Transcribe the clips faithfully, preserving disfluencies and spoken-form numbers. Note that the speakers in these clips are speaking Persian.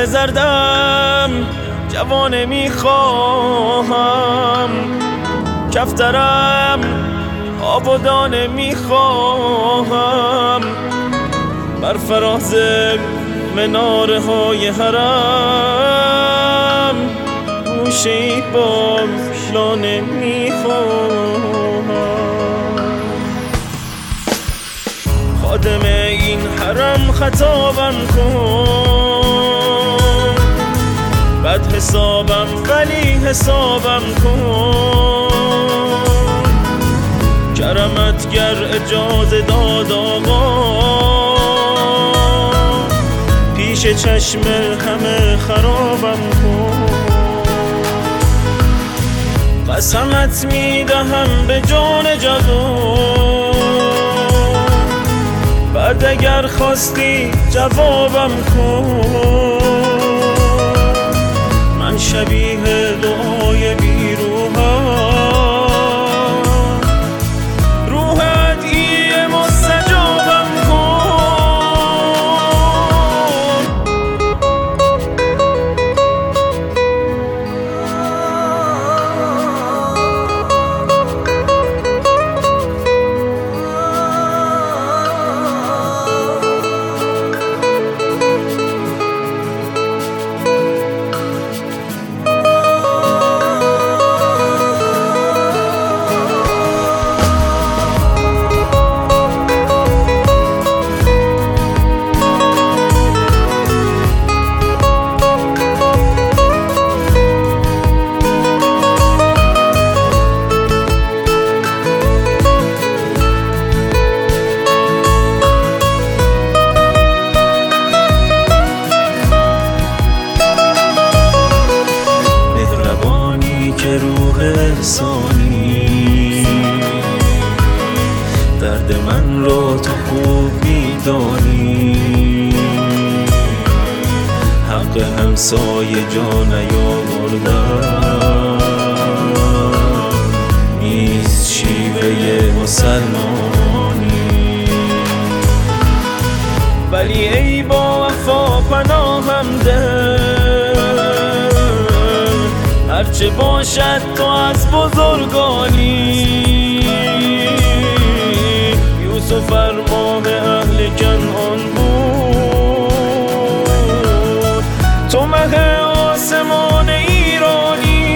زردم جوانه میخواهم، کفترم آب و دانه میخواهم، بر فراز مناره های حرم گوشه‌ای با لانه میخواهم. خادم این حرم خطابم کن، بد حسابم ولی حسابم کن، کرمت گر اجازه داد آقا، پیش چشم همه خرابم کن. قسمت میدهم به جان جوان، بعد اگر خواستی جوابم کن. من شبیه دعای بیروحم، روح ادعیه مستجابم کن. احسانی درد من را تو خوب میدانی، حق همسایه جا نیاوردم، نیست شیوه مسلمانی. ولی ای با وفا پناهم ده، هرچه باشد تو از بزرگانی. یوسف ارماه اهل کنعان بود، تو مه آسمان ایرانی.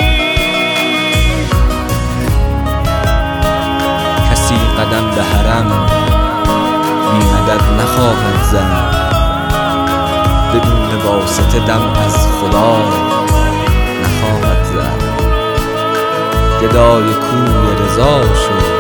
کسی قدم به حرم بی مدد نخواهد زد، بدون واسطه دم از خدا نخواهد زد. گدای کوی رضا شد